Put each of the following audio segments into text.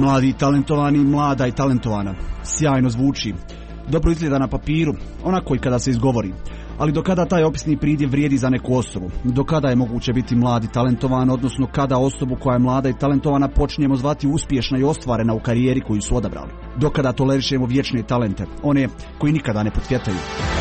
Mladi i talentovani, mlada i talentovana. Sjajno zvuči. Dobro izgleda na papiru, onako i kada se izgovori. Ali do kada taj opisni pridjev vrijedi za neku osobu? Do kada je moguće biti mlad i talentovan, odnosno kada osobu koja je mlada i talentovana počinjemo zvati uspješna i ostvarena u karijeri koju su odabrali? Do kada tolerišemo vječne talente, one koji nikada ne potvjetaju?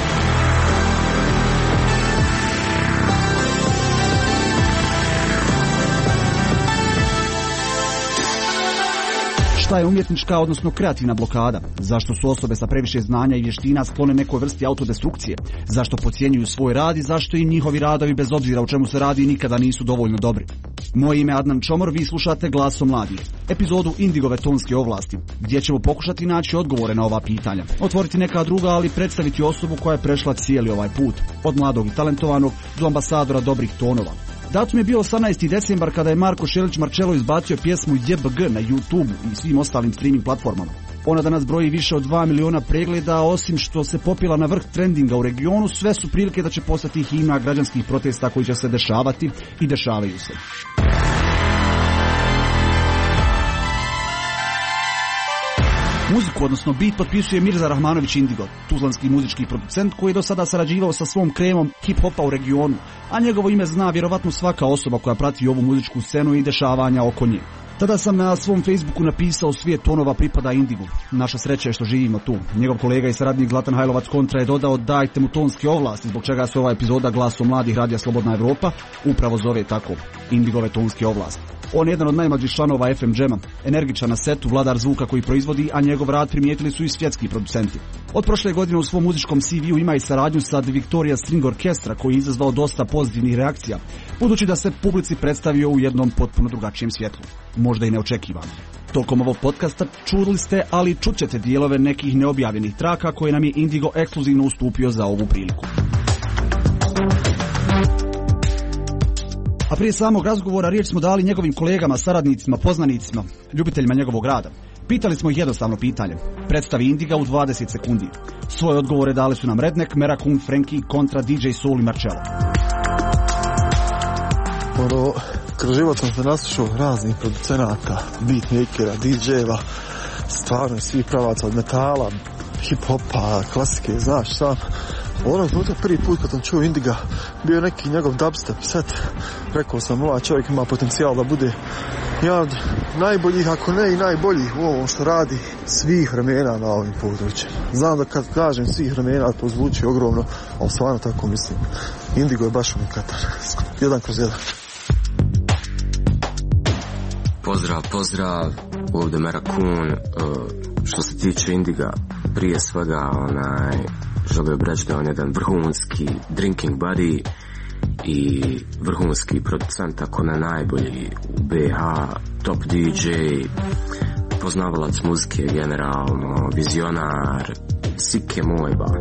Šta je umjetnička, odnosno kreativna blokada? Zašto su osobe sa previše znanja i vještina sklone nekoj vrsti autodestrukcije? Zašto podcjenjuju svoj rad i zašto im njihovi radovi, bez obzira o čemu se radi, nikada nisu dovoljno dobri? Moje ime je Adnan Čomor, vi slušate Glasom mladih, epizodu Indigove tonske ovlasti, gdje ćemo pokušati naći odgovore na ova pitanja, otvoriti neka druga, ali predstaviti osobu koja je prešla cijeli ovaj put, od mladog i talentovanog do ambasadora dobrih tonova. Datum je bio 18. decembar kada je Marko Šelić Marcello izbacio pjesmu JBG na YouTube i svim ostalim streaming platformama. Ona danas broji više od 2 miliona pregleda, osim što se popila na vrh trendinga u regionu, sve su prilike da će postati himna građanskih protesta koji će se dešavati i dešavaju se. Muziku, odnosno beat, potpisuje Mirza Rahmanović Indigo, tuzlanski muzički producent koji je do sada sarađivao sa svom kremom hip-hopa u regionu, a njegovo ime zna vjerovatno svaka osoba koja prati ovu muzičku scenu i dešavanja oko nje. Tada sam na svom Facebooku napisao svijet tonova pripada Indigu. Naša sreća je što živimo tu. Njegov kolega i saradnik Zlatan Hajlovac Kontra je dodao dajte mu tonske ovlasti, zbog čega se ova epizoda Glasom mladih Radija Slobodna Evropa upravo zove tako, Indigove tonske ovlasti. On je jedan od najmlađih članova FM Jama, energičan na setu, vladar zvuka koji proizvodi, a njegov rad primijetili su i svjetski producenti. Od prošle godine u svom muzičkom CV-u ima i saradnju sa The Victoria String Orchestra koji je izazvao dosta pozitivnih reakcija, budući da se publici predstavio u jednom potpuno drugačijem svjetlu. Možda i neočekivano. Tokom ovog podcasta čuli ste, ali čućete dijelove nekih neobjavljenih traka koje nam je Indigo ekskluzivno ustupio za ovu priliku. A prije samog razgovora riječ smo dali njegovim kolegama, saradnicima, poznanicima, ljubiteljima njegovog rada. Pitali smo ih jednostavno pitanje. Predstavi Indiga u 20 sekundi. Svoje odgovore dali su nam Redneck, Merakun, Frankie, Kontra, DJ Soul i Marcello. Kroz život sam se naslušao raznih producenata, beatmakera, DJ-eva, stvarno svih pravaca od metala, hip-hopa, klasike, znaš sam. Onog puta prvi put kad sam čuo Indiga bio neki njegov dubstep set. Rekao sam, ovaj čovjek ima potencijal da bude jedan od najboljih, ako ne i najboljih u ovom što radi svih vremena na ovim područjima. Znam da kad kažem svih vremena to zvuči ogromno, ali stvarno tako mislim. Indigo je baš unikatan. 1/1. Pozdrav, ovdje Merakun. Što se tiče Indiga, prije svega želio bih reći da on je jedan vrhunski drinking buddy i vrhunski producent, ako ne najbolji u BH, top DJ, poznavalac muzike generalno, vizionar, sike moj ba.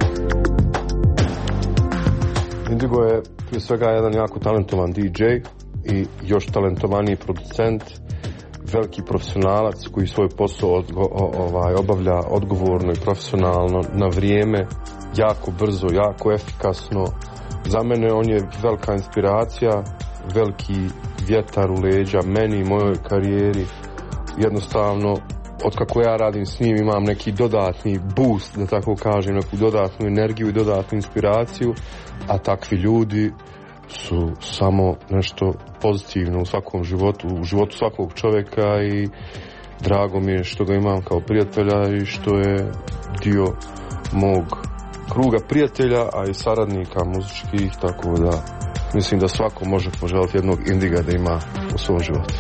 Indigo je prije svega jedan jako talentovan DJ i još talentovaniji producent, veliki profesionalac koji svoj posao obavlja odgovorno i profesionalno, na vrijeme, jako brzo, jako efikasno. Za mene on je velika inspiracija, veliki vjetar u leđa meni i mojoj karijeri. Jednostavno, otkako ja radim s njim imam neki dodatni boost, da tako kažem, neku dodatnu energiju i dodatnu inspiraciju, a takvi ljudi su samo nešto pozitivno u svakom životu, u životu svakog čovjeka i drago mi je što ga imam kao prijatelja i što je dio mog kruga prijatelja, a i saradnika muzičkih, tako da mislim da svako može poželiti jednog Indiga da ima u svom životu.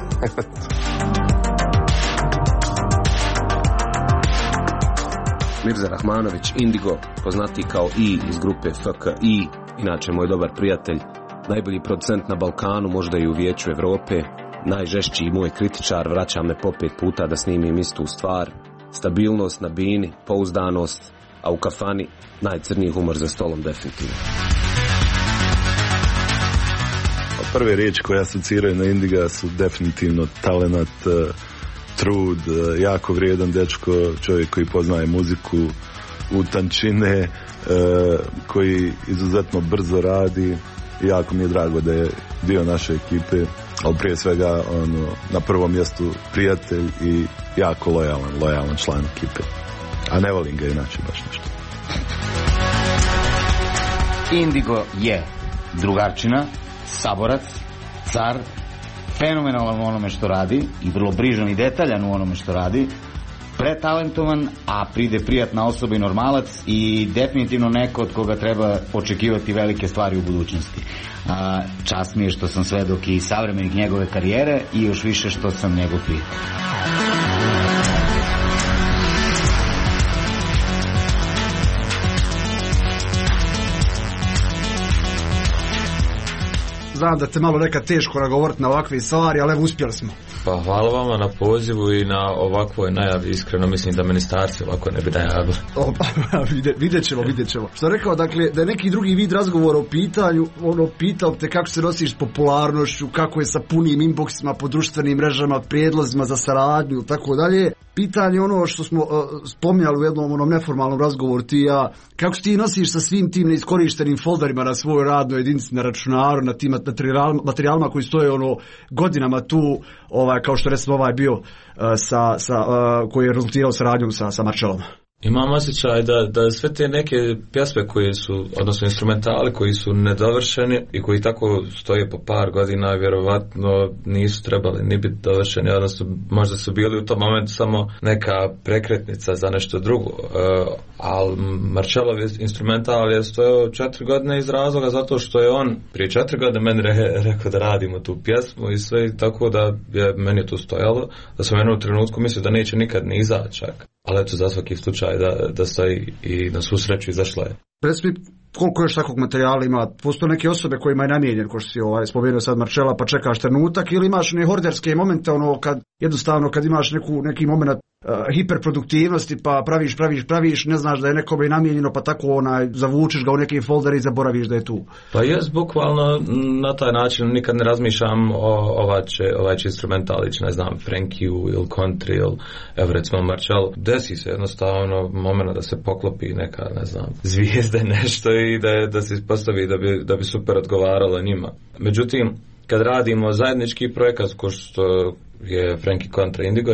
Mirza Rahmanović Indigo, poznati kao I iz grupe FKI, inače moj dobar prijatelj, najbolji producent na Balkanu, možda i u Vijeću Evrope, najžešći moj kritičar, vraća me po 5 puta da snimim istu stvar, stabilnost na bini, pouzdanost, a u kafani najcrniji humor za stolom definitivno. Prve riječi koje asociraju na Indiga su definitivno talenat, trud, jako vrijedan dečko, čovjek koji poznaje muziku u tančine, koji izuzetno brzo radi. Jako mi je drago da je dio naše ekipe, ali prije svega na prvom mjestu prijatelj i jako lojalan član ekipe. A ne volim ga inače baš nešto. Indigo je drugarčina, saborac, car, fenomenalan u onome što radi i vrlo brižan i detaljan u onome što radi, pretalentovan, a pride prijatna osoba i normalac i definitivno neko od koga treba očekivati velike stvari u budućnosti. Čast mi je što sam svedok i savremenik njegove karijere i još više što sam njegov prijatelj. Znam da te malo nekad teško nagovoriti na ovakve stvari, ali evo uspjeli smo. Pa hvala vama na pozivu i na ovakvoj najavi, iskreno mislim da ministarstvo ovako ne bi najavili. Vidjet ćemo. Što rekao, dakle, da je neki drugi vid razgovora o pitanju, pitao te kako se nosiš s popularnošću, kako je sa punim inboxima po društvenim mrežama, prijedlozima za saradnju i tako dalje. Pitanje ono što smo spominjali u jednom neformalnom razgovoru ti i ja, kako se ti nosiš sa svim tim neiskorištenim folderima na svojoj radnoj jedinici, na računaru, na tim materijalima koji stoje godinama tu, kao što recimo bio koji je rezultirao saradnjom sa Marcelom. Imam osjećaj da sve te neke pjesme koje su, odnosno instrumentali koji su nedovršeni i koji tako stoje po par godina, vjerovatno nisu trebali ni biti dovršeni, odnosno možda su bili u tom momentu samo neka prekretnica za nešto drugo. Ali Marcelov instrumental je stojao 4 godine iz razloga zato što je on prije 4 godine meni rekao da radimo tu pjesmu i sve, tako da je meni tu stojalo, da sam jednom trenutku mislio da neće nikad ni izaći čak. Ali eto, za svaki slučaj da stoji i na svu sreću izašla je. Reci mi, koliko još takvog materijala ima? Postoje neke osobe kojima je namijenjen, ko što si spomenuo sad Marcela, pa čekaš trenutak, ili imaš ne horderske momente, kad imaš neki moment hiperproduktivnosti, pa praviš, ne znaš da je nekome namijenjeno, pa tako zavučeš ga u neki folder i zaboraviš da je tu. Pa jes, bukvalno na taj način nikad ne razmišljam ovaj će instrumental ići, ne znam, Frankiju ili country ili evo recimo Marcel. Desi se jednostavno moment da se poklopi neka, ne znam, zvijezda nešto i da se ispostavi da bi super odgovaralo njima. Međutim, kad radimo zajednički projekat ko što je Frankie kontra Indigo,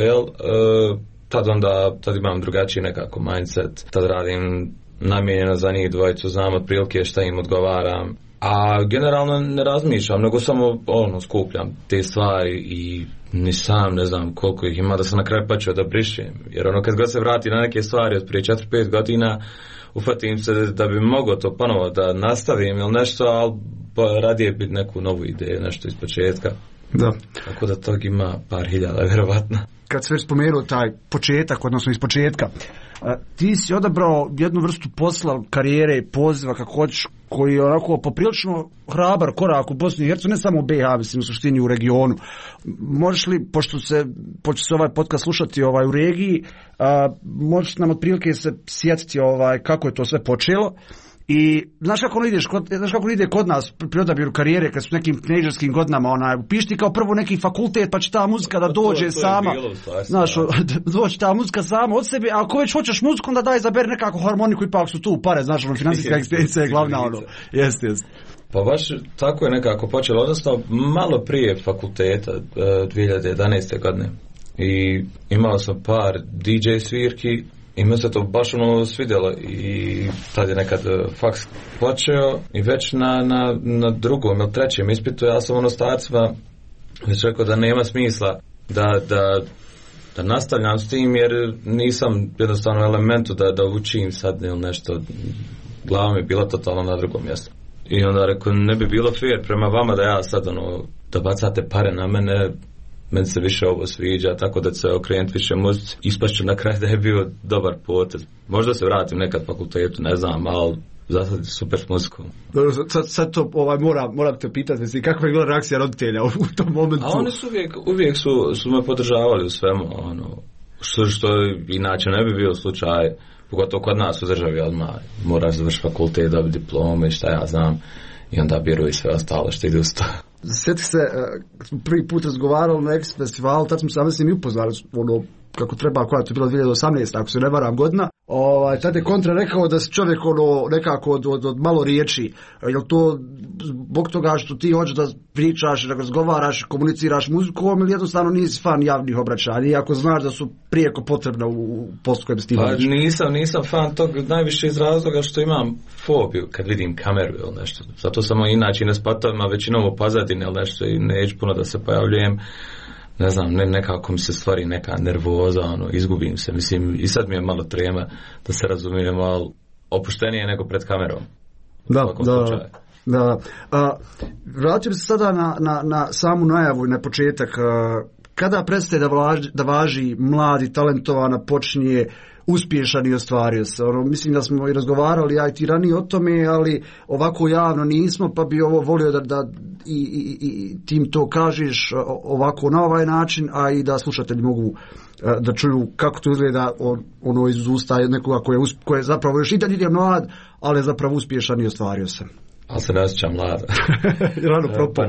tad imam drugačiji nekako mindset, tad radim namijenjeno za njih dvojicu, znam otprilike šta im odgovaram, a generalno ne razmišljam, nego samo skupljam te stvari i ni sam ne znam koliko ih ima da sam na kraju počeo da brišem, jer kad god se vrati na neke stvari od prije 4-5 godina ufatim se da bi mogao to ponovo da nastavim ili nešto, ali radije biti neku novu ideju, nešto iz početka. Da. Tako da tog ima par hiljada, vjerovatno. Kad se već spomenuo taj početak, odnosno iz početka, ti si odabrao jednu vrstu posla, karijere i poziva, kako hoćeš, koji je onako poprilično hrabar korak u Bosni i Hercegovini, ne samo u BiH, mislim u suštini u regionu. Možeš li, pošto se ovaj podcast slušati u regiji, možeš nam otprilike se sjetiti kako je to sve počelo. I znaš kako ide kod nas pri odabiru karijere kad su nekim teenagerskim godinama upišti kao prvo neki fakultet pa će ta muzika da dođe sama, znaš, doći ta muzika sama od sebe, a ako već hoćeš muziku onda daj izaberi nekako harmoniku, ipak su tu pare, znaš, financijska ekspedicija je glavna, jeste. Pa baš tako je nekako počelo, odnosno malo prije fakulteta 2011. godine i imao sam par DJ svirki i mi se to baš svidjelo i tad je nekad faks počeo i već na drugom ili trećem ispitu ja sam starcima već rekao da nema smisla da nastavljam s tim jer nisam jednostavno elementu da učim sad ili nešto, glava mi je bila totalno na drugom mjestu. I onda rekao ne bi bilo fair prema vama da ja sad da bacate pare na meni se više ovo sviđa, tako da se okrenuti više muzici. Ispašću na kraju da je bio dobar potez. Možda se vratim nekad fakultetu, ne znam, ali zato je super s muzikom. Sad to moram te pitati, kakva je bila reakcija roditelja u tom momentu? A oni su uvijek su me podržavali u svemu, što inače ne bi bio slučaj, pogotovo kod nas u državi odmah moraš završiti fakultet, dobiti diplome i šta ja znam, i onda biru i sve ostalo što ide uz to. Sjetih se, prvi put razgovarali na X festivalu, tad smo se s njim upoznali kako treba, koja je to bila 2018, ako se ne varam godina, Tad je Kontra rekao da si čovjek nekako od malo riječi. Jel to zbog toga što ti hoćeš da pričaš, da razgovaraš, komuniciraš muzikom ili jednostavno nisi fan javnih obraćanja, iako znaš da su prijeko potrebna u poslu kojem ti vodiš? Nisam fan tog najviše iz razloga što imam fobiju kad vidim kameru ili nešto. Zato sam inače na spatovima većinom u pozadini ili nešto i neću puno da se pojavljujem. Ne znam, nekako mi se stvari neka nervoza, izgubim se, mislim, i sad mi je malo trema, da se razumijemo, ali opuštenije nego pred kamerom. Da. Vraćam se sada na samu najavu i na početak. Kada prestaje da važi mladi, talentovana, počinje uspješan i ostvario se? Mislim da smo i razgovarali, ja i ti ranije o tome, ali ovako javno nismo, pa bi ovo volio da i tim to kažeš ovako na ovaj način, a i da slušatelji mogu da čuju kako to izgleda iz usta nekoga koji je zapravo još i dalje je mlad, ali je zapravo uspješan i ostvario se. Ali se ne osjećam mlada. Pa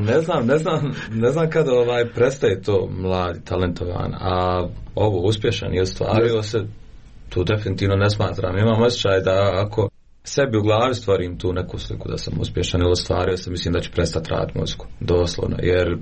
ne znam kada prestaje to mladi, talentovan, a ovo uspješan i ostvario se, tu definitivno ne smatram. Imam osjećaj da ako sebi u glavi stvorim tu neku sliku da sam uspješan ili ostvario se, mislim da ću prestati raditi muziku, doslovno, jer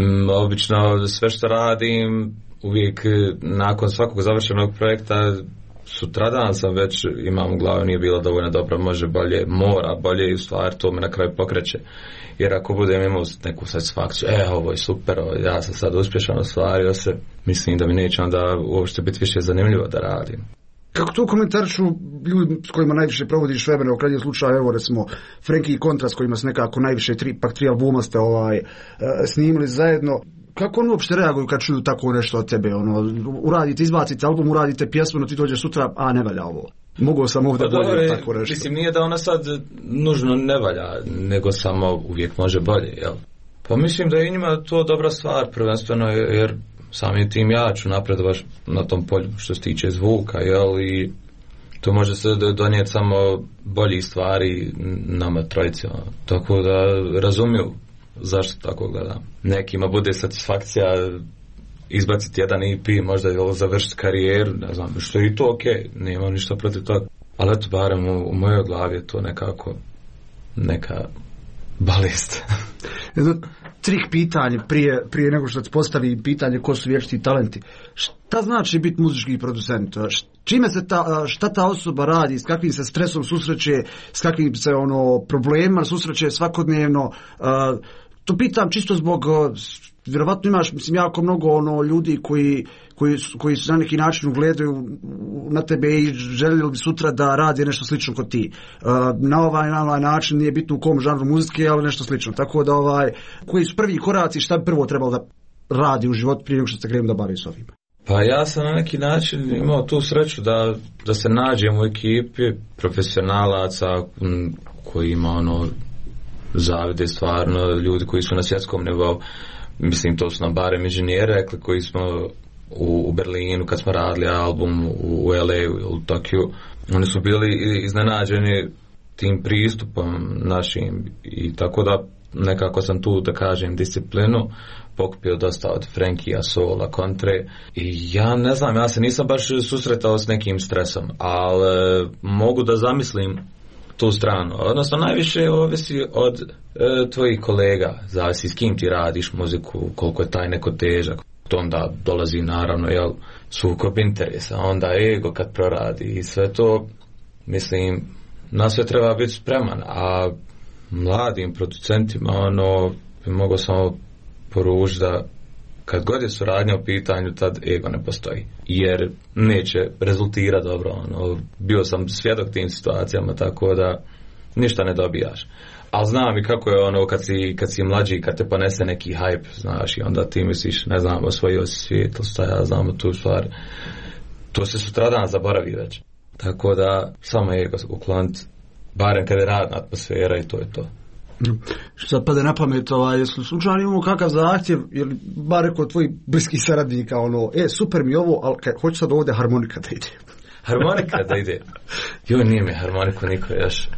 obično sve što radim uvijek nakon svakog završenog projekta sutradan sam već imam u glavi nije bilo dovoljno dobro, može bolje, mora bolje i u stvari to me na kraju pokreće. Jer ako budem imao neku satisfakciju, ovo je super, ja sam sad uspješan, ostvario se, mislim da mi neće onda uopšte biti više zanimljivo da radim. Kako to komentarišu ljudi s kojima najviše provodiš vremena, u krajnjem slučaju, evo recimo Frankie i Kontra s kojima se nekako najviše tri albuma ste snimili zajedno, kako oni uopšte reaguju kad čuju tako nešto od tebe, uradite, izbacite album, uradite pjesmu, no ti dođeš sutra, a ne valja ovo. Mogao sam ovdje bolje tako nešto. Mislim, nije da ona sad nužno ne valja, nego samo uvijek može bolje, jel? Pa mislim da je njima to dobra stvar, prvenstveno, jer samim tim ja ću napredovati na tom polju što se tiče zvuka, jel, i to može se donijeti samo bolji stvari nama trojici, tako da razumiju zašto tako gledam. Nekima bude satisfakcija izbaciti jedan EP, možda je završiti karijeru, ne znam, što je i to okej, nemam ništa protiv toga, ali eto, barem u mojoj glavi je to nekako neka balist. Trik pitanje prije nego što se postavi pitanje ko su vječiti talenti. Šta znači biti muzički producent? Čime se šta ta osoba radi, s kakvim se stresom susreće, s kakvim se problemima susreće svakodnevno? To pitam čisto zbog, vjerovatno imaš, mislim, jako mnogo ljudi koji se na neki način ugledaju na tebe i željeli bi sutra da radi nešto slično kod ti. Na ovaj način nije bitno u kom žanru muzike, ali nešto slično. Tako da koji su prvi koraci, šta bi prvo trebalo da radi u životu prije nego što se krenem da bavi s ovim? Pa ja sam na neki način imao tu sreću da se nađem u ekipi profesionalaca koji ima zavide stvarno, ljudi koji su na svjetskom nivou. Mislim, to su nam barem inženjeri rekli koji smo u Berlinu kad smo radili album, u LA, u Tokiju. Oni su bili iznenađeni tim pristupom našim i tako da nekako sam tu, da kažem, disciplinu pokupio dosta od Frankija, Sola, Kontre i ja ne znam, ja se nisam baš susretao s nekim stresom, ali mogu da zamislim tu stranu. Odnosno, najviše ovisi od tvojih kolega, zavisi s kim ti radiš muziku, koliko je taj neko težak. To onda dolazi naravno sukob interesa, onda ego kad proradi i sve to, mislim, na sve treba biti spreman, a mladim producentima mogu samo poručiti da kad god je suradnja u pitanju, tad ego ne postoji, jer neće rezultirati dobro. Bio sam svjedok tim situacijama, tako da ništa ne dobijaš. Ali znam i kako je kad si mlađi, kad te ponese neki hype, znaš, i onda ti misliš, ne znam, osvojio si svijet, ja znam tu stvar. To se sutradan zaboravi već. Tako da samo ego ukloniti, barem kada je radna atmosfera i to je to. Što sad pade na pamet, jesu slučajno imamo kakav zahtjev, ili bar rekao tvojih bliskih saradnika, super mi ovo, ali hoću sad ovdje harmonika da ide. Harmonika da ide? Joj, nije mi harmoniku niko još.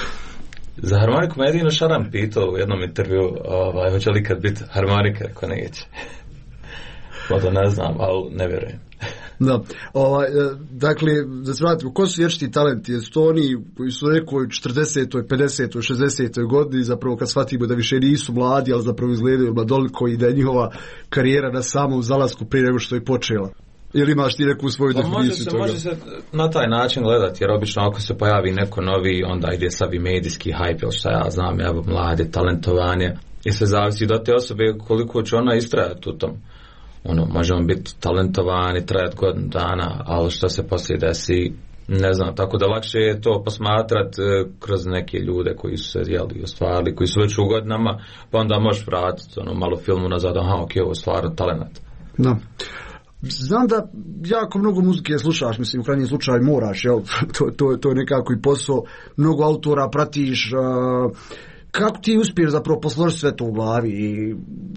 Za harmoniku me jedino Šaran pitao u jednom intervju, hoće li kad biti harmonika, rekao neće. Možda ne znam, ali ne vjerujem. Da, dakle, da se vratimo, ko su vječiti talenti? Jesu to oni koji su nekoj 40. 50. 60. godini, zapravo kad shvatimo da više nisu mladi, ali zapravo izgledaju mladoliko i da je njihova karijera na samom zalasku prije nego što je počela? Ili imaš ti neku svoju definiciju toga? Može se na taj način gledati, jer obično ako se pojavi neko novi, onda ide savi medijski hype, ili šta ja znam, evo mlade, talentovanje, i sve zavisi do te osobe koliko će ona istrajati u tom. Možemo biti talentovani, trajati godinu dana, ali što se poslije desi, ne znam, tako da lakše je to posmatrati kroz neke ljude koji su se ostvarili, koji su već u godinama, pa onda možeš vratiti malo filmu nazad, ok, ovo je stvarno talent. Da. Znam da jako mnogo muzike slušaš, mislim u krajnjem slučaju moraš, jel? To je nekako i posao, mnogo autora pratiš, kako ti uspiješ zapravo posložiti sve to u glavi i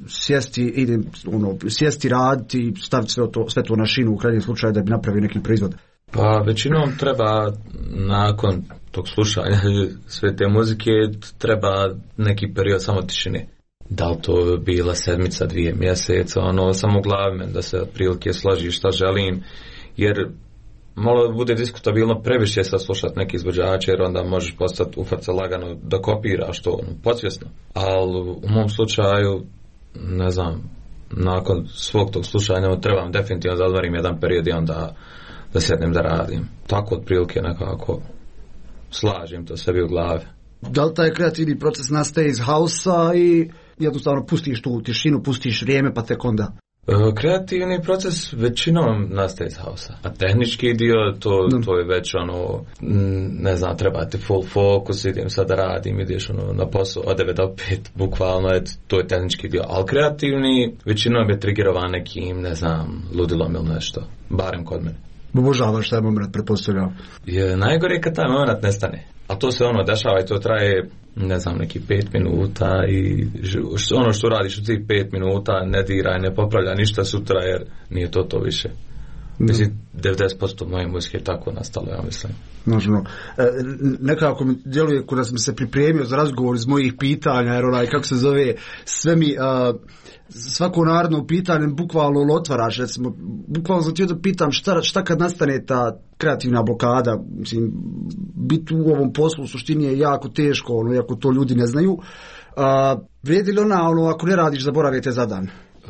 sjesti raditi i staviti sve to na šinu u krajnjem slučaju da bi napravio neki proizvod? Pa većinom treba nakon tog slušanja sve te muzike treba neki period samo tišine. Da li to bila sedmica, 2 mjeseca, samo u glavi da se otprilike složi šta želim, jer malo bude diskutabilno previše sad slušati neki izvođače, jer onda možeš postati ufat se lagano da kopiraš to podsvjesno. Ali u mom slučaju, ne znam, nakon svog tog slušanja trebam definitivno da odmorim jedan period i onda da sjednem da radim. Tako otprilike nekako slažem to sebi u glavi. Da li taj kreativni proces nastaje iz hausa i jednostavno pustiš tu tišinu, pustiš vrijeme pa tek onda? Kreativni proces većinom nastaje iz hausa, a tehnički dio to je već ne znam, treba ti full focus, idem sad da radim, ideš na posao od 9 do 5, bukvalno to je tehnički dio, ali kreativni većinom je triggerovan nekim, ne znam, ludilom ili nešto, barem kod mene. Obožavaš taj moment, pretpostavljam. Najgore je kad taj moment nestane. A to se dešava i to traje, ne znam, neki 5 minuta i ono što radiš u tih 5 minuta ne diraj, ne popravlja ništa sutra jer nije to više. Mislim, 90% moje muzike je tako nastalo, ja mislim. Možno. Nekako mi djeluje kada sam se pripremio za razgovor iz mojih pitanja, jer kako se zove, sve mi... svako naredno pitanje bukvalno otvaraš, recimo, bukvalno sam htio da pitam šta kad nastane ta kreativna blokada, mislim, biti u ovom poslu u suštini je jako teško, iako to ljudi ne znaju. Vrijedi li ona, ako ne radiš, zaboravite za dan?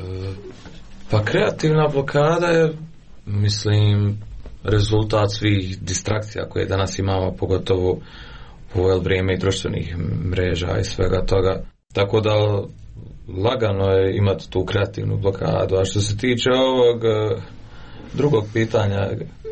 Pa kreativna blokada je, mislim, rezultat svih distrakcija koje danas imamo, pogotovo u ovo vrijeme i društvenih mreža i svega toga. Tako da lagano je imati tu kreativnu blokadu. A što se tiče ovog drugog pitanja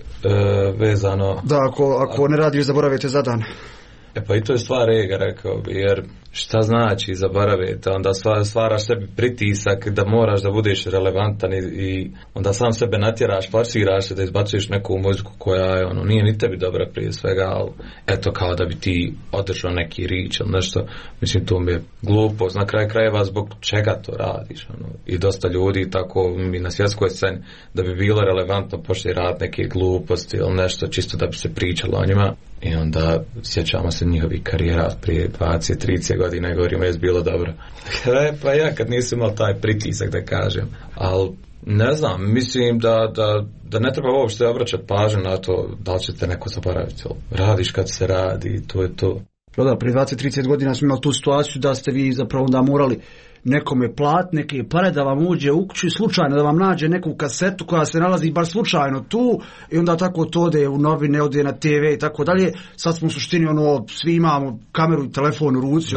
vezano... Da, ako ne radiš, zaboravite za dan. Pa i to je stvar ega, rekao bi, jer šta znači zaboraviti, onda stvaraš sebi pritisak da moraš da budeš relevantan i onda sam sebe natjeraš, forsiraš se da izbacuješ neku muziku koja je, nije ni tebi dobra prije svega, ali eto kao da bi ti održao neki rič ili nešto, mislim to mi je glupost, na kraju krajeva zbog čega to radiš, i dosta ljudi tako mi na svjetskoj sceni da bi bilo relevantno početi raditi neke gluposti ili nešto čisto da bi se pričalo o njima. I onda sjećamo se njihovih karijera prije 20-30 godina i govorimo je bilo dobro. Pa ja kad nisam imao taj pritisak da kažem, ali ne znam, mislim da ne treba uopšte obraćati pažnju na to da li ćete neko zaboraviti. Radiš kad se radi, to je to. Da, prije 20-30 godina smo imali tu situaciju da ste vi zapravo da morali nekome platiti neke pare da vam uđe u kuću i slučajno da vam nađe neku kasetu koja se nalazi baš slučajno tu i onda tako to ode u novine, ode na TV i tako dalje. Sad smo u suštini svi imamo kameru i telefon u ruci,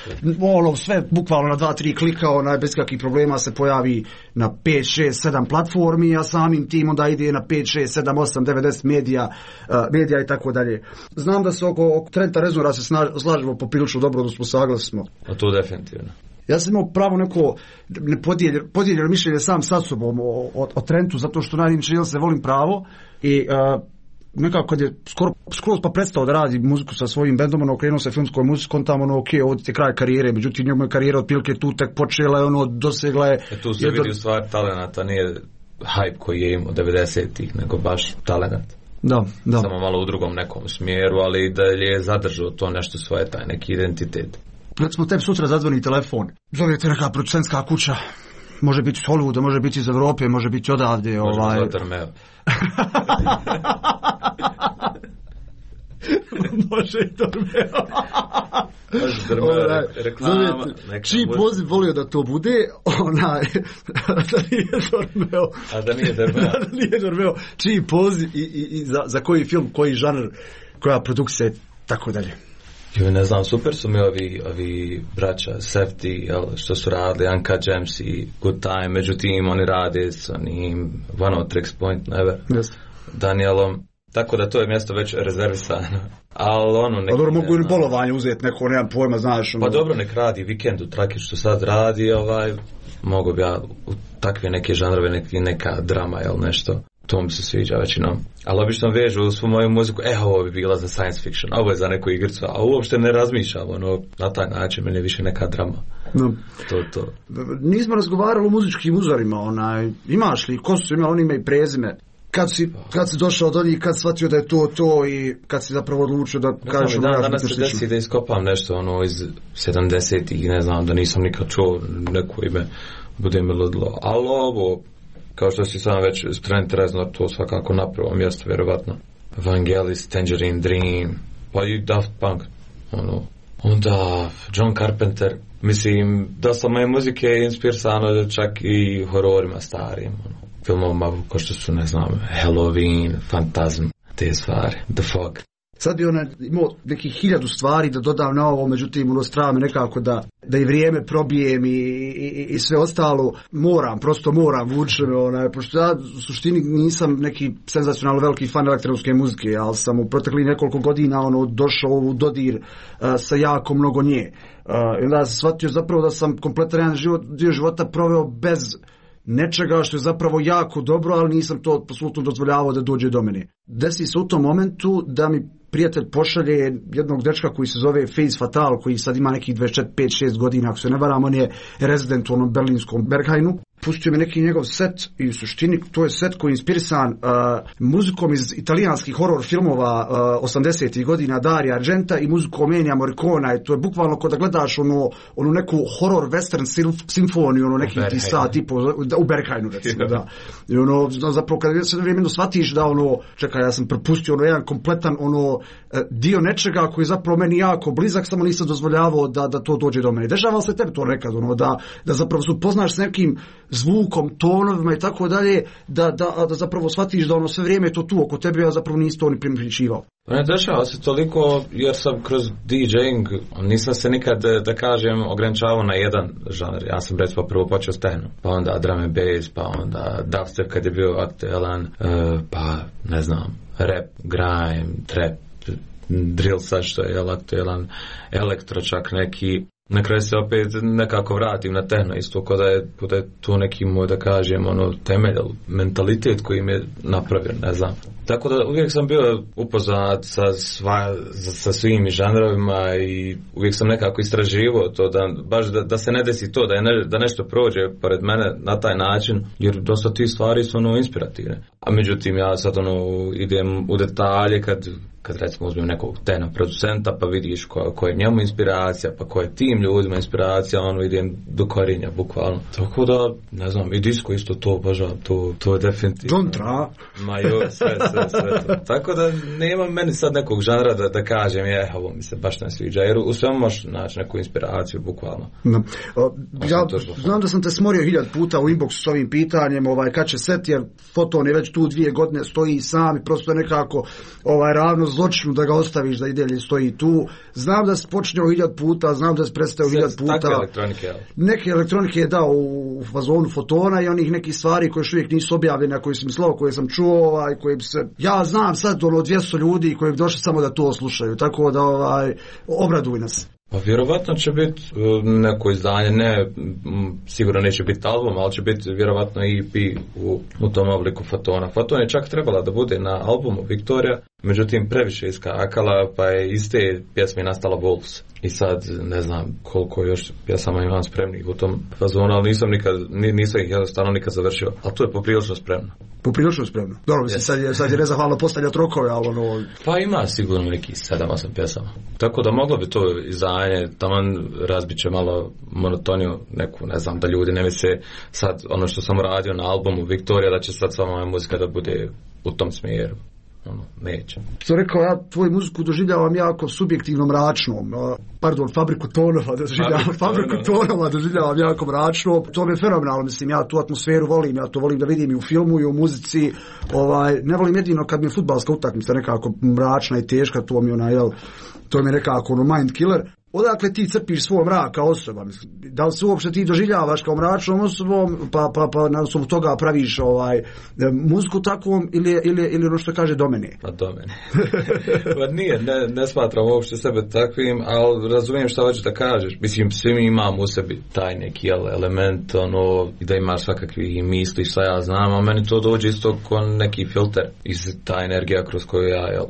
sve bukvalno na 2-3 klika, bez kakvih problema se pojavi na 5, 6, 7 platformi, a samim tim onda ide na 5, 6, 7, 8, 90 medija i tako dalje. Znam da se oko Trenta Reznora se slažemo poprilično dobro, da smo saglasni. A to definitivno. Ja sam imao pravo neko podijeljeno mišljenje sam sa sobom o Trentu, zato što najviše se volim pravo i nekako kad je skoro pa prestao da radi muziku sa svojim bendom, okrenuo se filmskoj muzikom, tamo ok, ovo ti je kraj karijere, međutim njegova karijera otprilike tu tek počela je, dosegla je... Tu se vidi u stvari talenata, nije hype koji je imao 90-ih, nego baš talenat. Da. Samo malo u drugom nekom smjeru, ali da je zadržao to nešto svoje, taj neki identitet. Recimo tebi sutra zadzvoni telefon, zovete neka producentska kuća, Može biti iz Hollywooda, može biti iz Evrope, može biti odavde. Može biti Meo. Može i Dormeo. Reklama. Čiji poziv volio da to bude, da nije Dormeo. A da nije Dormeo. Da nije Dormeo. Čiji poziv i za koji film, koji žanr, koja produkcija, tako dalje. Ne znam, super su mi ovi braća Safety, što su radili, Uncut Gems i Good Time, međutim oni rade s onim One of Tricks Point Never, Danielom, tako da to je mjesto već rezervisano. Ali dobro, mogu i bolovanje uzeti neko, nemam pojma, znaš. Pa dobro, nek radi Vikend u Traki što sad radi, mogu bi ja u takve neke žanrove, neka drama ili nešto. To mi se sviđa većinom. Ali obično vežu svu moju muziku, ovo bi bila za science fiction, ovo je za neku igricu, a uopšte ne razmišljam, na taj način meni je više neka drama. No. To. Nismo razgovarali o muzičkim uzorima, imaš li, ko su imali, oni imaju prezime. Kad si došao do njih, kad shvatio da je to i kad si zapravo odlučio da kažeš danas se desi da iskopam nešto iz 70-ih, ne znam, da nisam nikad čuo neko ime, bude mi ludilo, ali ovo, kao što si sam već Trent Reznor, to svakako na prvom mjestu, vjerovatno. Vangelis, Tangerine Dream, pa i Daft Punk, onda John Carpenter. Mislim, dosta moje muzike je inspirisano čak i hororima starim, filmovima kao što su, ne znam, Halloween, Phantasm, te stvari, The Fog. Sad bi imao nekih 1000 stvari da dodam na ovo, međutim, strava me nekako da i vrijeme probijem i sve ostalo. Prosto moram vučem, pošto ja u suštini nisam neki senzacionalno veliki fan elektronske muzike, ali sam u proteklih nekoliko godina došao u dodir sa jako mnogo nje. I onda sam shvatio zapravo da sam kompletan jedan dio života proveo bez nečega što je zapravo jako dobro, ali nisam to apsolutno dozvoljavao da dođe do mene. Desi se u tom momentu da mi prijatelj pošalje jednog dečka koji se zove Phase Fatal, koji sad ima nekih 25-6 godina, ako se ne varam, on je rezident u onom berlinskom Berghainu. Pustio mi neki njegov set i u suštini to je set koji je inspirisan muzikom iz italijanskih horror filmova 80-ih godina Dario Argenta i muzikom Ennija Morricona, i to je bukvalno kao da gledaš onu neku horror western simfoniju, neki ti sta tipo u Berghainu, recimo, da. I zapravo kada se vremenu shvatiš da čekaj, ja sam propustio jedan kompletan dio nečega koji je zapravo meni jako blizak, samo nisam dozvoljavao da to dođe do mene. Dešava se tebi to nekad, da zapravo se upoznaš s nekim zvukom, tonovima i tako dalje, da zapravo shvatiš da sve vrijeme je to tu oko tebe, a zapravo nisi to ni primjećivao. Ne dešava se toliko jer sam kroz DJing, nisam se nikad, da kažem, ograničavao na jedan žanr. Ja sam recimo prvo počeo s techno, pa onda drum and bass, pa onda dubstep kad je bio aktualan, pa ne znam, rap, grime, trap, drill sad što je aktualan, elektro čak neki. Na kraju se opet nekako vratim na techno, isto kao da je to neki moj, da kažem, temelj, mentalitet koji mi je napravio, ne znam. Tako da uvijek sam bio upoznat sa svim žanrovima i uvijek sam nekako istraživao to, baš da se ne desi to, da nešto prođe pored mene na taj način, jer dosta tih stvari su inspirativne. A međutim, ja sad idem u detalje kad recimo uzmem nekog techno producenta, pa vidiš koja je njemu inspiracija, pa koja je tim ljudima inspiracija, idem do korinja, bukvalno. Tako da, ne znam, i disco isto to obožavam, to je definitivno. Kontra. Sve to. Tako da nema meni sad nekog žanra da kažem, ovo mi se baš ne sviđa, jer u svemu možeš naći neku inspiraciju, bukvalno. No. Ja znam da sam te smorio 1000 puta u inboxu s ovim pitanjem, kad će set, jer Foton je već tu 2 godine, stoji sam i prosto nekako ravno zločinu da ga ostaviš da i dalje stoji tu. Znam da si počinjao 1000 puta, znam da si prestao 1000 puta. Takve elektronike, ali? Neke elektronike je dao u fazonu Fotona i onih nekih stvari koje još uvijek nisu objavljene, koje sam mislao, koje sam čuo, koje bi se... Ja znam sad 200 ljudi koji bi došli samo da to slušaju, tako da obraduj nas. Pa vjerovatno će biti neko izdanje, sigurno neće biti album, ali će biti vjerovatno EP u tom obliku Fotona. Foton je čak trebala da bude na albumu Victoria, međutim previše iskakala, pa je iz te pjesme nastala Wolves. I sad ne znam koliko još pjesama imam spremnih u tom fazonu, ali nisam ih jednostavno nikad završio. Ali to je poprilično spremno. Poprilično spremno. Dobro, mislim, sad je nezahvalno postavljati rokove, ali ono... Pa ima sigurno nekih 7-8 pjesama. Tako da moglo bi to izdanje, taman razbit će malo monotoniju neku, ne znam, da ljudi ne misle sad ono što sam radio na albumu Viktorija, da će sad sama moja muzika da bude u tom smjeru. Neće. Što rekao, ja tvoju muziku doživljavam jako subjektivno mračnom. Fabriku tonova doživljavam jako mračno. To mi je fenomenalno, mislim, ja tu atmosferu volim, ja to volim da vidim i u filmu i u muzici. Ne volim jedino kad mi je fudbalska utakmica nekako mračna i teška, to mi je nekako mind killer. Odakle ti crpiš svoj mrak kao osoba? Da li se uopšte ti doživljavaš kao mračnom osobom, pa na osnovu toga praviš muziku takvom ili ono što kaže do mene? Pa do mene. Pa nije, ne smatram uopšte sebe takvim, ali razumijem šta hoćeš da kažeš. Mislim, svi mi imamo u sebi taj neki element, i da imaš svakakvi misli, šta ja znam, a meni to dođe isto ko neki filter iz ta energija kroz koju ja,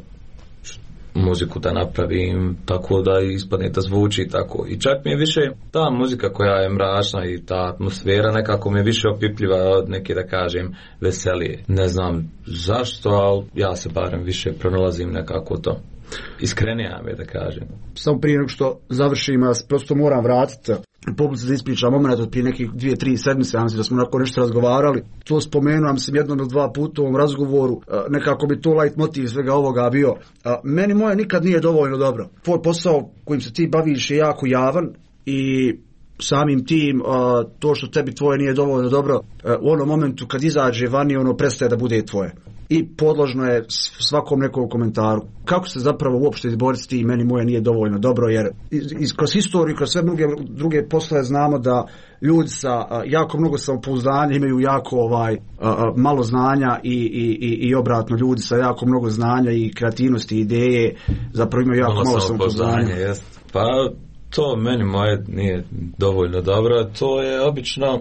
muziku da napravim tako da ispadne da zvuči tako. I čak mi je više ta muzika koja je mračna i ta atmosfera nekako mi je više opipljiva od neke, da kažem, veselije. Ne znam zašto, ali ja se barem više pronalazim nekako to. Iskrenija mi je, da kažem. Samo prije nego što završim, ja prosto moram vratiti publici da ispričam moment od prije nekih 2-3 sedmice, ja mislim da smo onako nešto razgovarali. To spomenuo sam jednom ili dva puta u ovom razgovoru, nekako bi to light motiv svega ovoga bio. Meni moje nikad nije dovoljno dobro. Tvoj posao kojim se ti baviš je jako javan i samim tim to što tebi tvoje nije dovoljno dobro, u onom momentu kad izađe vani, ono prestaje da bude tvoje. I podložno je svakom nekom komentaru. Kako se zapravo uopšte izboriti s tim, meni moje nije dovoljno dobro, jer kroz historiju, kroz sve druge poslove znamo da ljudi sa jako mnogo samopouzdanja imaju jako malo znanja i obratno, ljudi sa jako mnogo znanja i kreativnosti i ideje zapravo imaju jako malo samopouzdanja. Pa to meni moje nije dovoljno dobro, to je obično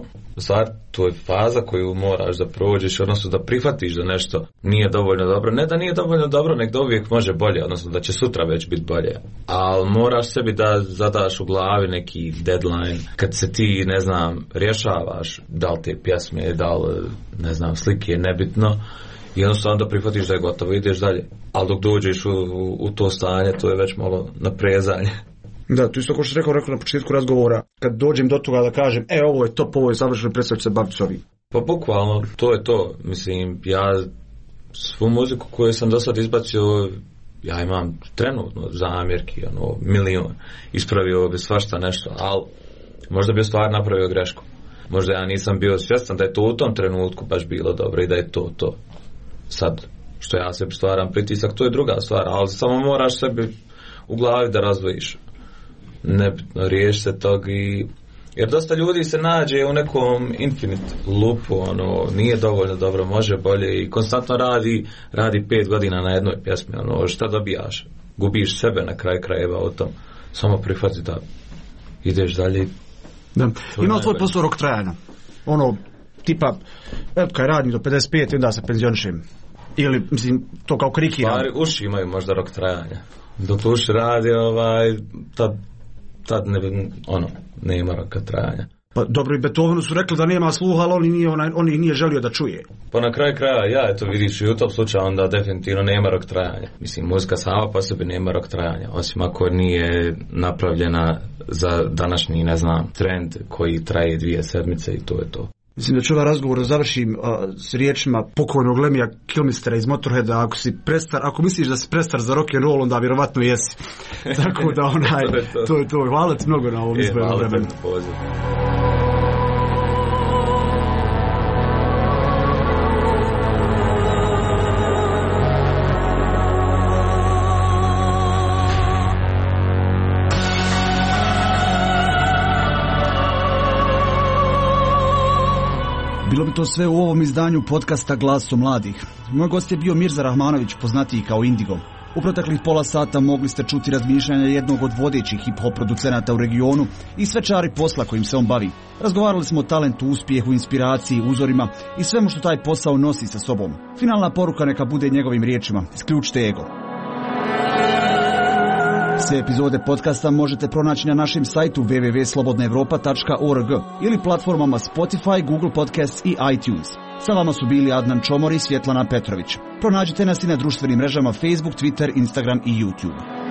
to je faza koju moraš da prođeš, odnosno da prihvatiš da nešto nije dovoljno dobro. Ne da nije dovoljno dobro, nek da uvijek može bolje, odnosno da će sutra već biti bolje. Ali moraš sebi da zadaš u glavi neki deadline, kad se ti, ne znam, rješavaš da li te pjesme, da li, ne znam, slike, nebitno, i jednostavno da prihvatiš da je gotovo, ideš dalje. Ali dok dođeš u to stanje, to je već malo naprezanje. Da, tu isto kao što rekao na početku razgovora, kad dođem do toga da kažem, ovo je top, ovo je savršeno, predstavljam se baviti s ovim. Pa bukvalno, to je to. Mislim, ja svu muziku koju sam do sad izbacio, ja imam trenutno zamjerki, milion. Ispravio bi svašta nešto, ali možda bi stvar napravio grešku. Možda ja nisam bio svjestan da je to u tom trenutku baš bilo dobro i da je to. Sad, što ja sebi stvaram pritisak, to je druga stvar, ali samo moraš sebi u glavi da razdvojiš. Nebitno, riješi se tog jer dosta ljudi se nađe u nekom infinite loopu, nije dovoljno dobro, može bolje i konstantno radi 5 godina na jednoj pjesmi, šta dobijaš? Gubiš sebe na kraj krajeva o tom. Samo prihvati da ideš dalje. Da. Imao tvoj posao rok trajanja? Tipa, kaj radim do 55 i onda se penzionišem. Ili, mislim, to kao krikiram. Stvari, uši imaju možda rok trajanja. Dok uši radi, tad nema roka trajanja. Pa dobro, i Beethovenu su rekli da nema sluha, ali on ih nije želio da čuje. Pa na kraju kraja, vidiš i u tom slučaju onda definitivno nema rok trajanja. Mislim, muzika sama po sebi nema rok trajanja, osim ako nije napravljena za današnji, ne znam, trend koji traje 2 sedmice i to je to. Mislim da ću ovaj razgovor završim s riječima pokojnog Lemija Kilmistera iz Motorheada, ako misliš da si prestar za rock and roll, onda vjerovatno jesi. Tako da to je to. Hvala ti mnogo na ovom izbojenom vremenu. Bilo bi to sve u ovom izdanju podcasta Glasom mladih. Moj gost je bio Mirza Rahmanović, poznatiji kao Indigo. U proteklih pola sata mogli ste čuti razmišljanja jednog od vodećih hip-hop producenata u regionu i svečari posla kojim se on bavi. Razgovarali smo o talentu, uspjehu, inspiraciji, uzorima i svemu što taj posao nosi sa sobom. Finalna poruka neka bude njegovim riječima: isključite ego. Sve epizode podcasta možete pronaći na našem sajtu www.slobodnaevropa.org ili platformama Spotify, Google Podcasts i iTunes. Sa vama su bili Adnan Čomor i Svjetlana Petrović. Pronađite nas i na društvenim mrežama Facebook, Twitter, Instagram i YouTube.